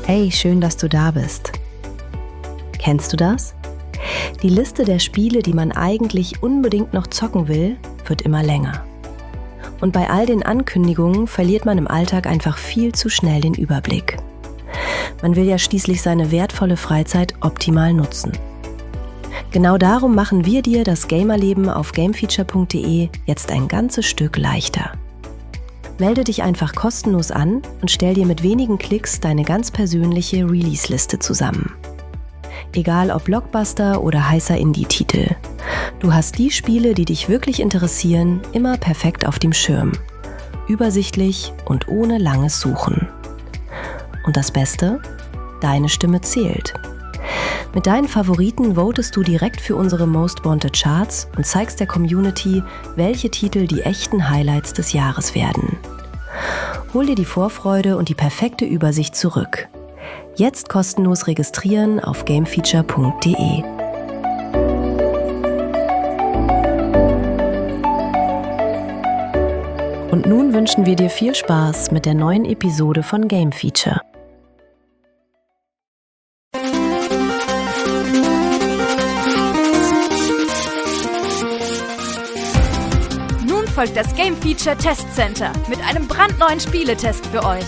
Hey, schön, dass du da bist. Kennst du das? Die Liste der Spiele, die man eigentlich unbedingt noch zocken will, wird immer länger. Und bei all den Ankündigungen verliert man im Alltag einfach viel zu schnell den Überblick. Man will ja schließlich seine wertvolle Freizeit optimal nutzen. Genau darum machen wir dir das Gamerleben auf gamefeature.de jetzt ein ganzes Stück leichter. Melde dich einfach kostenlos an und stell dir mit wenigen Klicks deine ganz persönliche Release-Liste zusammen. Egal ob Blockbuster oder heißer Indie-Titel. Du hast die Spiele, die dich wirklich interessieren, immer perfekt auf dem Schirm. Übersichtlich und ohne langes Suchen. Und das Beste? Deine Stimme zählt. Mit deinen Favoriten votest du direkt für unsere Most Wanted Charts und zeigst der Community, welche Titel die echten Highlights des Jahres werden. Hol dir die Vorfreude und die perfekte Übersicht zurück. Jetzt kostenlos registrieren auf gamefeature.de. Und nun wünschen wir dir viel Spaß mit der neuen Episode von Game Feature. Folgt das Game Feature Test Center mit einem brandneuen Spieletest für euch.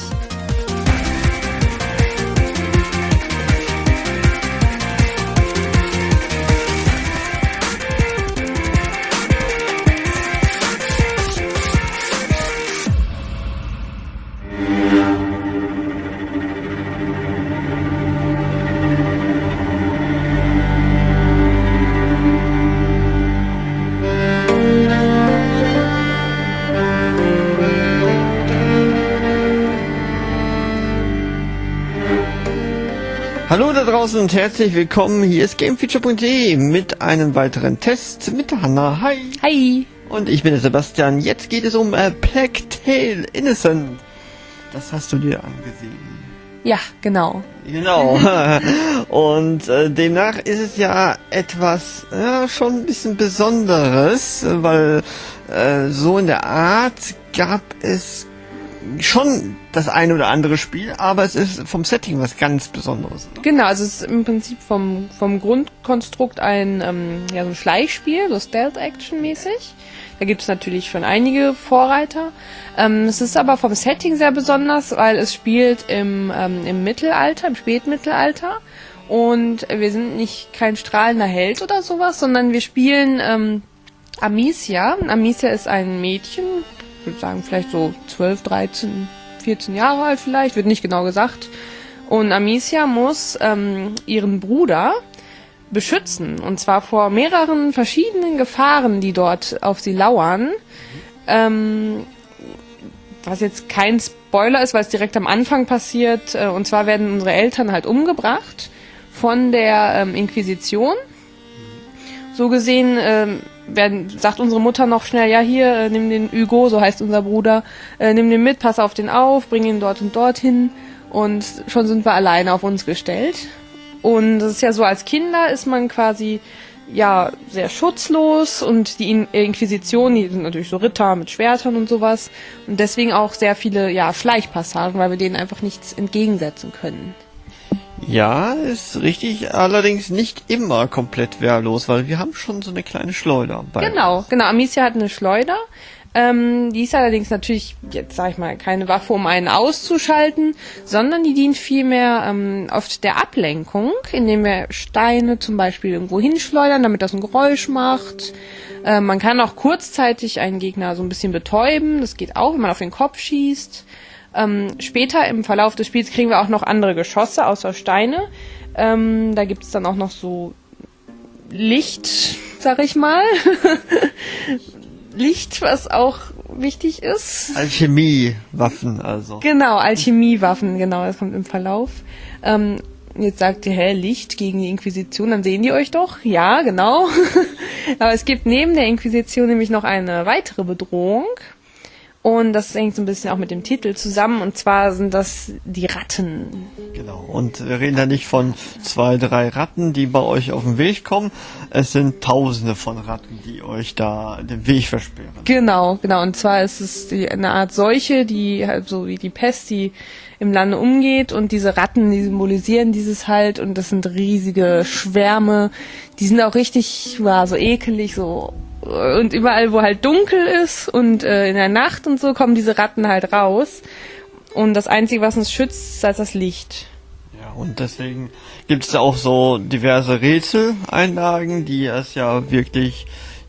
Hallo da draußen und herzlich willkommen. Hier ist gamefeature.de mit einem weiteren Test mit Hanna. Hi. Hi. Und ich bin der Sebastian. Jetzt geht es um Plague Tale Innocent. Das hast du dir angesehen. Ja, genau. Genau. Und demnach ist es ja etwas schon ein bisschen Besonderes, weil so in der Art gab es schon das eine oder andere Spiel, aber es ist vom Setting was ganz Besonderes. Genau, also es ist im Prinzip vom Grundkonstrukt ein so ein Schleichspiel, so Stealth-Action-mäßig. Da gibt es natürlich schon einige Vorreiter. Es ist aber vom Setting sehr besonders, weil es spielt im Mittelalter, im Spätmittelalter. Und wir sind nicht kein strahlender Held oder sowas, sondern wir spielen Amicia. Amicia ist ein Mädchen, ich würde sagen vielleicht so 12, 13, 14 Jahre alt vielleicht, wird nicht genau gesagt. Und Amicia muss ihren Bruder beschützen. Und zwar vor mehreren verschiedenen Gefahren, die dort auf sie lauern. Was jetzt kein Spoiler ist, weil es direkt am Anfang passiert. Und zwar werden unsere Eltern halt umgebracht von der Inquisition. So gesehen sagt unsere Mutter noch schnell, ja hier, nimm den Hugo, so heißt unser Bruder, nimm den mit, pass auf den auf, bring ihn dort und dorthin und schon sind wir alleine auf uns gestellt. Und das ist ja so, als Kinder ist man quasi ja sehr schutzlos und die Inquisition, die sind natürlich so Ritter mit Schwertern und sowas und deswegen auch sehr viele Schleichpassagen, weil wir denen einfach nichts entgegensetzen können. Ja, ist richtig, allerdings nicht immer komplett wehrlos, weil wir haben schon so eine kleine Schleuder bei Genau, Amicia hat eine Schleuder. Die ist allerdings natürlich, jetzt sag ich mal, keine Waffe, um einen auszuschalten, sondern die dient vielmehr oft der Ablenkung, indem wir Steine zum Beispiel irgendwo hinschleudern, damit das ein Geräusch macht. Man kann auch kurzzeitig einen Gegner so ein bisschen betäuben, das geht auch, wenn man auf den Kopf schießt. Später im Verlauf des Spiels kriegen wir auch noch andere Geschosse außer Steine. Da gibt es dann auch noch so Licht, sag ich mal. Licht, was auch wichtig ist. Alchemiewaffen also. Genau, Alchemiewaffen, genau, das kommt im Verlauf. Jetzt sagt ihr, Licht gegen die Inquisition, dann sehen die euch doch. Ja, genau. Aber es gibt neben der Inquisition nämlich noch eine weitere Bedrohung. Und das hängt so ein bisschen auch mit dem Titel zusammen. Und zwar sind das die Ratten. Genau. Und wir reden da nicht von 2, 3 Ratten, die bei euch auf den Weg kommen. Es sind Tausende von Ratten, die euch da den Weg versperren. Genau. Und zwar ist es eine Art Seuche, die halt so wie die Pest, die im Lande umgeht. Und diese Ratten, die symbolisieren dieses halt. Und das sind riesige Schwärme. Die sind auch richtig, so ekelig, so. Und überall, wo halt dunkel ist und in der Nacht und so, kommen diese Ratten halt raus. Und das Einzige, was uns schützt, ist halt das Licht. Ja, und deswegen gibt es ja auch so diverse Rätseleinlagen, die es ja wirklich,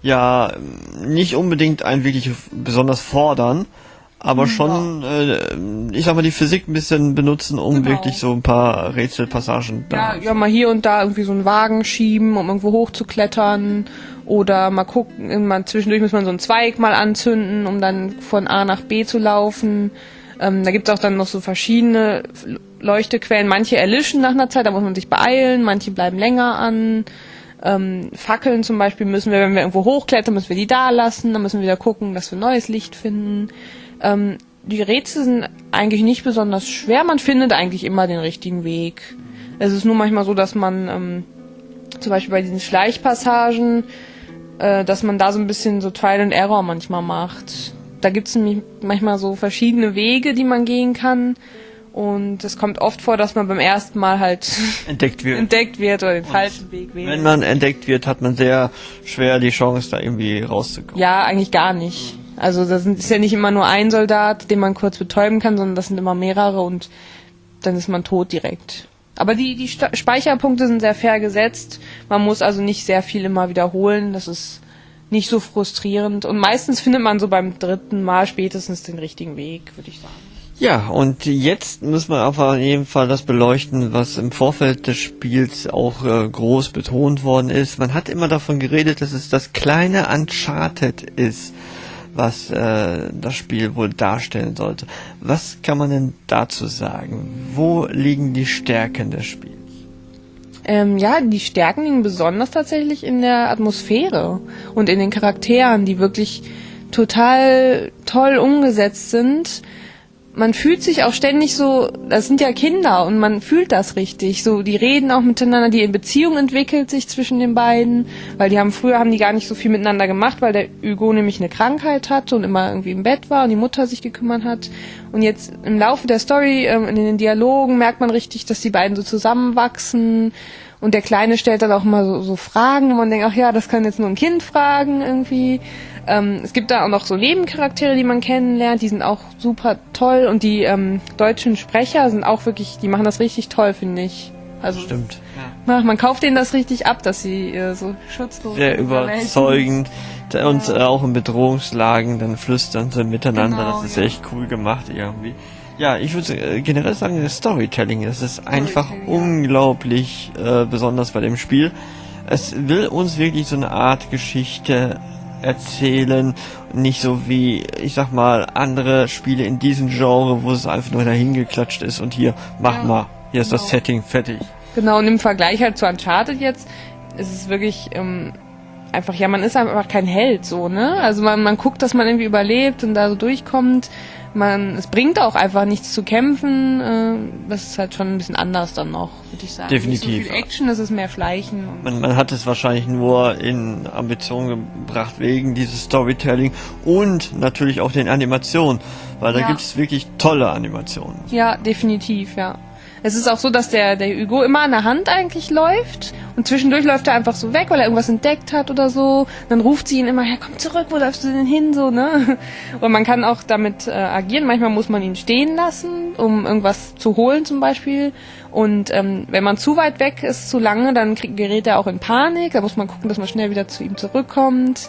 nicht unbedingt einen wirklich besonders fordern, aber schon, ich sag mal, die Physik ein bisschen benutzen, um wirklich so ein paar Rätselpassagen da. Ja, mal hier und da irgendwie so einen Wagen schieben, um irgendwo hochzuklettern. Oder mal gucken, zwischendurch muss man so einen Zweig mal anzünden, um dann von A nach B zu laufen. Da gibt's auch dann noch so verschiedene Leuchtequellen. Manche erlischen nach einer Zeit, da muss man sich beeilen. Manche bleiben länger an. Fackeln zum Beispiel müssen wir, wenn wir irgendwo hochklettern, müssen wir die da lassen. Dann müssen wir wieder gucken, dass wir neues Licht finden. Die Rätsel sind eigentlich nicht besonders schwer. Man findet eigentlich immer den richtigen Weg. Es ist nur manchmal so, dass man zum Beispiel bei diesen Schleichpassagen, dass man da so ein bisschen so Trial and Error manchmal macht. Da gibt es nämlich manchmal so verschiedene Wege, die man gehen kann. Und es kommt oft vor, dass man beim ersten Mal halt entdeckt wird oder den falschen Weg wählt. Wenn man entdeckt wird, hat man sehr schwer die Chance, da irgendwie rauszukommen. Ja, eigentlich gar nicht. Also das ist ja nicht immer nur ein Soldat, den man kurz betäuben kann, sondern das sind immer mehrere und dann ist man tot direkt. Aber die Speicherpunkte sind sehr fair gesetzt. Man muss also nicht sehr viel immer wiederholen. Das ist nicht so frustrierend. Und meistens findet man so beim 3. Mal spätestens den richtigen Weg, würde ich sagen. Ja, und jetzt muss man auf jeden Fall das beleuchten, was im Vorfeld des Spiels auch groß betont worden ist. Man hat immer davon geredet, dass es das kleine Uncharted ist, was das Spiel wohl darstellen sollte. Was kann man denn dazu sagen? Wo liegen die Stärken des Spiels? Die Stärken liegen besonders tatsächlich in der Atmosphäre und in den Charakteren, die wirklich total toll umgesetzt sind. Man fühlt sich auch ständig so, das sind ja Kinder und man fühlt das richtig. So, die reden auch miteinander, die Beziehung entwickelt sich zwischen den beiden, weil früher haben die gar nicht so viel miteinander gemacht, weil der Hugo nämlich eine Krankheit hatte und immer irgendwie im Bett war und die Mutter sich gekümmert hat. Und jetzt im Laufe der Story, in den Dialogen merkt man richtig, dass die beiden so zusammenwachsen. Und der Kleine stellt dann auch immer so Fragen, wo man denkt, ach ja, das kann jetzt nur ein Kind fragen irgendwie. Es gibt da auch noch so Nebencharaktere, die man kennenlernt, die sind auch super toll. Und die deutschen Sprecher sind auch wirklich, die machen das richtig toll, finde ich. Also stimmt. Ja. Man kauft denen das richtig ab, dass sie so schutzlos sind. Sehr überzeugend. Und auch in Bedrohungslagen, dann flüstern sie miteinander. Genau, das ist echt cool gemacht irgendwie. Ja, ich würde generell sagen, das Storytelling, das ist einfach unglaublich besonders bei dem Spiel. Es will uns wirklich so eine Art Geschichte erzählen, nicht so wie, ich sag mal, andere Spiele in diesem Genre, wo es einfach nur dahingeklatscht ist und hier, mach mal, hier ist das Setting fertig. Genau, und im Vergleich halt zu Uncharted jetzt, ist es wirklich einfach, man ist einfach kein Held, so, ne? Also man guckt, dass man irgendwie überlebt und da so durchkommt. Es bringt auch einfach nichts zu kämpfen. Das ist halt schon ein bisschen anders dann noch, würde ich sagen. Definitiv. Nicht so viel Action, es ist mehr Schleichen. Man hat es wahrscheinlich nur in Ambition gebracht wegen dieses Storytelling und natürlich auch den Animationen, weil da gibt es wirklich tolle Animationen. Ja, definitiv, ja. Es ist auch so, dass der Hugo immer an der Hand eigentlich läuft und zwischendurch läuft er einfach so weg, weil er irgendwas entdeckt hat oder so. Dann ruft sie ihn immer, ja, komm zurück, wo läufst du denn hin, so, ne? Und man kann auch damit agieren. Manchmal muss man ihn stehen lassen, um irgendwas zu holen zum Beispiel. Und wenn man zu weit weg ist, zu lange, dann gerät er auch in Panik. Da muss man gucken, dass man schnell wieder zu ihm zurückkommt.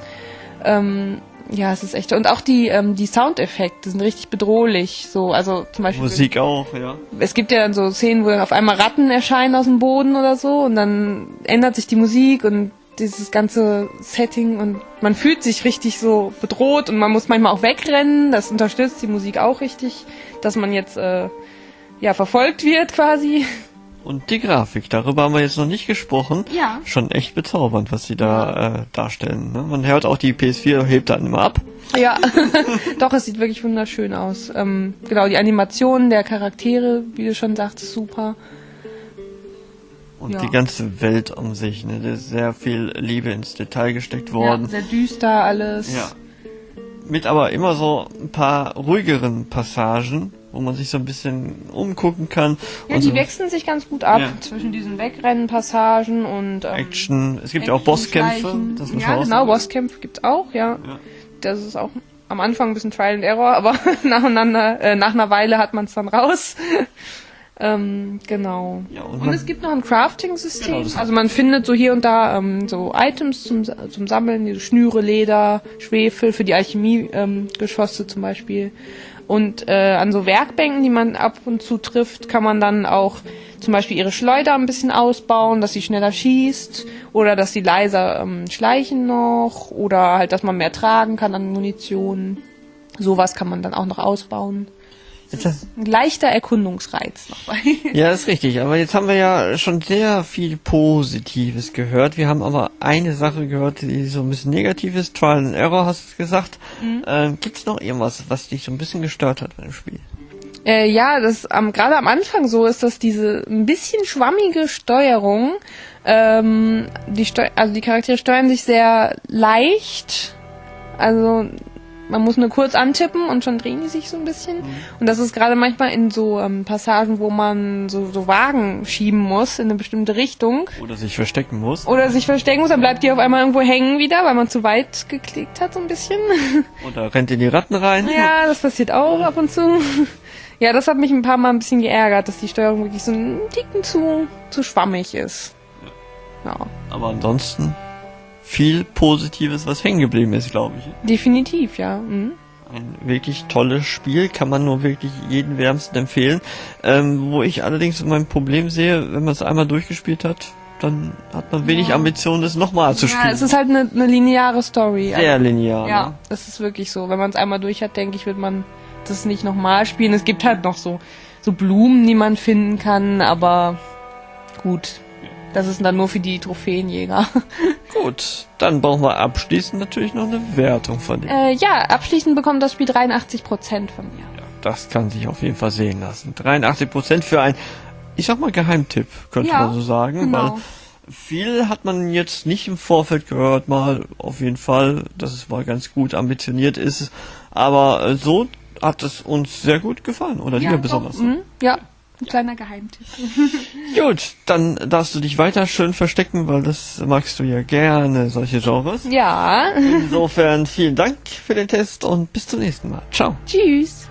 Ja, es ist echt. Und auch die Soundeffekte sind richtig bedrohlich. So, also zum Beispiel Musik auch, ja. Es gibt ja dann so Szenen, wo dann auf einmal Ratten erscheinen aus dem Boden oder so und dann ändert sich die Musik und dieses ganze Setting und man fühlt sich richtig so bedroht und man muss manchmal auch wegrennen. Das unterstützt die Musik auch richtig, dass man jetzt verfolgt wird quasi. Und die Grafik, darüber haben wir jetzt noch nicht gesprochen. Ja. Schon echt bezaubernd, was sie da darstellen. Ne? Man hört auch, die PS4 hebt dann immer ab. Ja, doch, es sieht wirklich wunderschön aus. Genau, die Animationen der Charaktere, wie du schon sagtest, super. Und Ja. die ganze Welt um sich, ne? Da ist sehr viel Liebe ins Detail gesteckt worden. Ja, sehr düster alles. Ja. Mit aber immer so ein paar ruhigeren Passagen, wo man sich so ein bisschen umgucken kann. Ja, und die so wechseln sich ganz gut ab Ja. zwischen diesen Wegrennen-Passagen und Action. Es gibt ja auch Bosskämpfe. Schleichen. Das muss Ja, man auch genau, sagen. Bosskämpfe gibt's auch, ja. Ja. Das ist auch am Anfang ein bisschen Trial and Error, aber nach einer Weile hat man es dann raus. Genau. Ja, Und es gibt noch ein Crafting-System. Genau, das- Also man findet so hier und da so Items zum Sammeln, diese Schnüre, Leder, Schwefel für die Alchemie-Geschosse zum Beispiel. Und an so Werkbänken, die man ab und zu trifft, kann man dann auch zum Beispiel ihre Schleuder ein bisschen ausbauen, dass sie schneller schießt oder dass sie leiser schleichen noch oder halt, dass man mehr tragen kann an Munition. Sowas kann man dann auch noch ausbauen. Ein leichter Erkundungsreiz noch bei. Ja, ist richtig. Aber jetzt haben wir ja schon sehr viel Positives gehört. Wir haben aber eine Sache gehört, die so ein bisschen negativ ist. Trial and Error, hast du gesagt. Gibt's noch irgendwas, was dich so ein bisschen gestört hat beim Spiel? Ja, das gerade am Anfang so ist, dass diese ein bisschen schwammige Steuerung, die Charaktere steuern sich sehr leicht. Also man muss nur kurz antippen und schon drehen die sich so ein bisschen. Und das ist gerade manchmal in so Passagen, wo man so Wagen schieben muss in eine bestimmte Richtung. Oder sich verstecken muss. Oder sich verstecken muss, dann bleibt die auf einmal irgendwo hängen wieder, weil man zu weit geklickt hat so ein bisschen. Oder rennt in die Ratten rein. Ja, das passiert auch ab und zu. Ja, das hat mich ein paar Mal ein bisschen geärgert, dass die Steuerung wirklich so ein Ticken zu schwammig ist. Ja, Aber ansonsten viel Positives, was hängen geblieben ist, glaube ich. definitiv, ja. Mhm. Ein wirklich tolles Spiel, kann man nur wirklich jeden wärmsten empfehlen. Wo ich allerdings mein Problem sehe, wenn man es einmal durchgespielt hat, dann hat man wenig Ambitionen, das nochmal zu spielen. Ja, es ist halt eine lineare Story. sehr linear. Ja, Ne? das ist wirklich so. Wenn man es einmal durch hat, denke ich, wird man das nicht nochmal spielen. Es gibt halt noch so Blumen, die man finden kann, aber gut. Das ist dann nur für die Trophäenjäger. Gut, dann brauchen wir abschließend natürlich noch eine Wertung von dem. Ja, abschließend bekommt das Spiel 83% von mir. Das kann sich auf jeden Fall sehen lassen. 83% für ein, ich sag mal, Geheimtipp, könnte Ja, man so sagen. genau. Weil viel hat man jetzt nicht im Vorfeld gehört, mal auf jeden Fall, dass es mal ganz gut ambitioniert ist. Aber so hat es uns sehr gut gefallen, oder dir besonders. Mhm. Ja, ein kleiner Geheimtipp. Gut, dann darfst du dich weiter schön verstecken, weil das magst du ja gerne, solche Genres. Ja, Insofern vielen Dank für den Test und bis zum nächsten Mal. Ciao. tschüss.